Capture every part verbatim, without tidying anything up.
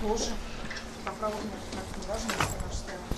Тоже. Поправок нет, как не важно, если наш стоит.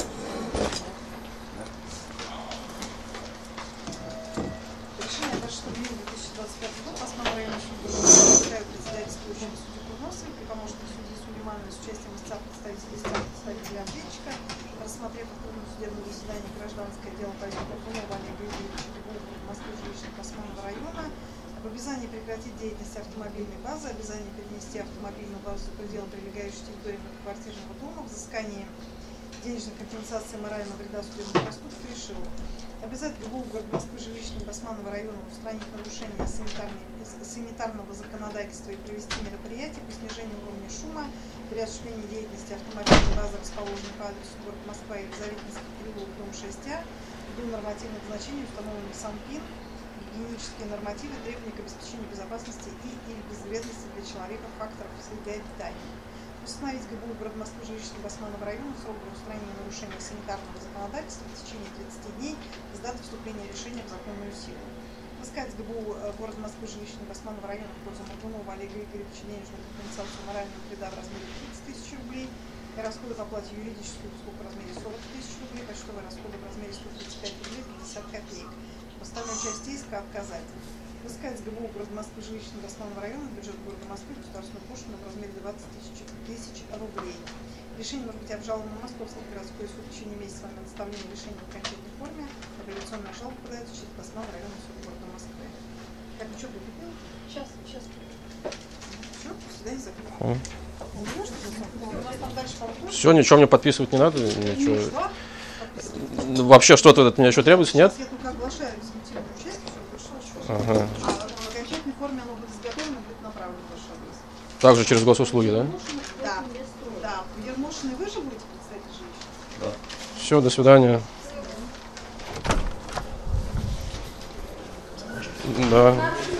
Решение двадцать шестого июля две тысячи двадцать пятого года Басманного районного суда председателю председательствующему судью Курносовой при помощнике судьи Сулеймановой с участием истца представителей истца представителя ответчика, рассмотрев в судебном заседании гражданское дело по Горбунова Олега Юрьевича в Москве жилищных Басманного района об обязании прекратить деятельность автомобильной базы, обязании перенести автомобильную базу за пределы прилегающей территории многоквартирного дома, взыскание денежной компенсации морального вреда судебных проступков решил обязать ГБУ города Москвы жилищным Басманного района устранить нарушения санитарного законодательства и провести мероприятия по снижению уровня шума при осуществлении деятельности автомобильной базы, расположенной по адресу город Москва и Елизаветинский переулок, дом шесть А, ввиду нормативных значений, установленных СанПин, гигиенические нормативы, требования к обеспечению безопасности и или безвредности для человека факторов среды обитания. Установить ГБУ города Москвы жилищным Басманного района срок для устранения нарушения санитарного законодательства в течение тридцати дней с даты вступления решения в законную силу. Взыскать с ГБУ города Москвы жилищным Басманного района в пользу Горбунова Олега Игоревича денежную компенсацию морального вреда в размере тридцать тысяч рублей и расходы по оплате юридических услуг в размере сорок тысяч рублей, почтовые расходы в размере сто тридцать пять рублей пятьдесят копеек. В остальной части иска отказать. Взыскать с ГБУ города Москвы жилищным Басманного района в бюджет города Москвы государственную пошлину в размере двадцать тысяч рублей. Решение может быть обжаловано на Московский городской суд в течение месяца на доставление решения в окончательной форме. Апелляционная жалоба подается через Басманный районный суд города Москвы. Так, ну что, прикупил? Сейчас, сейчас. Все, свидание закрыто. Все, ничего мне подписывать не надо? Ничего. Ну, вообще что-то от меня еще требуется, нет? Я только оглашаю результативную часть, все пришло, что Ага. а в окончательной форме оно будет изготовлено, будет направлено в ваш адрес. Также через госуслуги, да? Да, да. В Ермошиной вы же будете представитель жилища? Да. Все, до свидания. Да.